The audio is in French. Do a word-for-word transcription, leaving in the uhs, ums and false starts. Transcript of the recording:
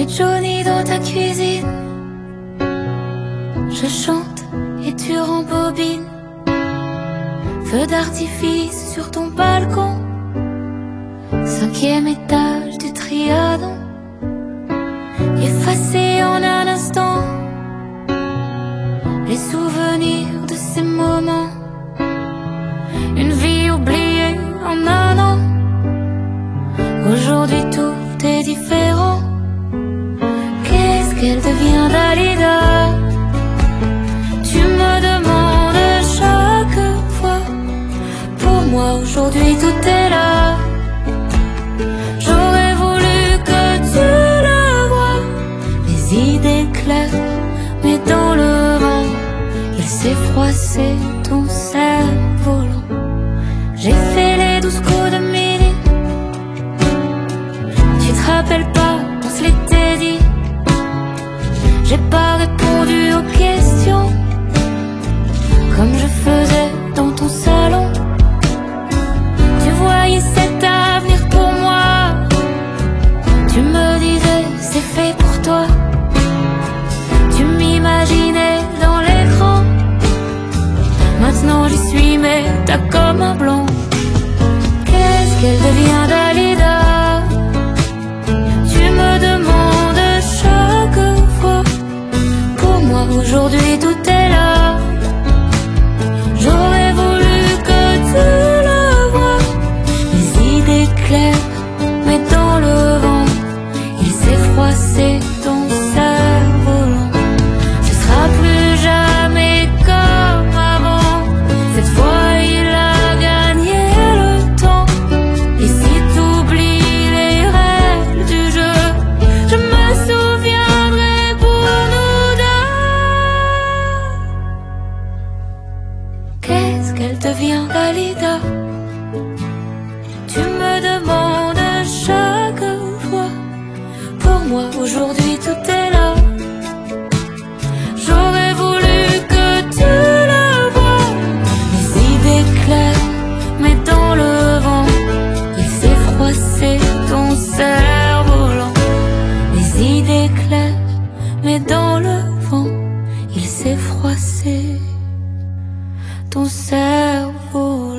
fais Johnny dans ta cuisine. Je chante et tu rembobines. Feu d'artifice sur ton balcon. Cinquième étage du Trianon. Effacé en un instant les souvenirs de ces moments. Une vie oubliée en un an. Aujourd'hui tout est différent. Qu'est-ce qu'elle devient Dalida? Tu me demandes chaque fois. Pour moi aujourd'hui tout est là. J'aurais voulu que tu le vois. Les idées claires mais dans le vent. Il s'est froissé ton cerf-volant. J'ai fait les douze coups de midi. Tu te rappelles pas, on se l'était dit. J'ai pas répondu aux questions comme je faisais dans ton salon. Tu voyais cet avenir pour moi. Tu me disais c'est fait pour toi. Tu m'imaginais dans l'écran. Maintenant j'y suis mais t'as comme un blanc. Qu'est-ce qu'elle devient Dalida? Tu me demandes chaque fois. Pour moi aujourd'hui tout est là. J'aurais voulu que tu le vois. Les idées claires mais dans le vent. Il s'est froissé ton cerf-volant. Ce sera plus jamais comme avant. Cette fois il a gagné le temps. Et si t'oublies les règles du jeu, je me souviendrai pour nous deux. Qu'est-ce qu'elle devient Dalida? Tu me demandes chaque fois. Pour moi aujourd'hui tout est là. J'aurais voulu que tu le vois. Les idées claires mais dans le vent. Il s'est froissé ton cerf-volant. Les idées claires mais dans le vent. Il s'est froissé ton cerveau.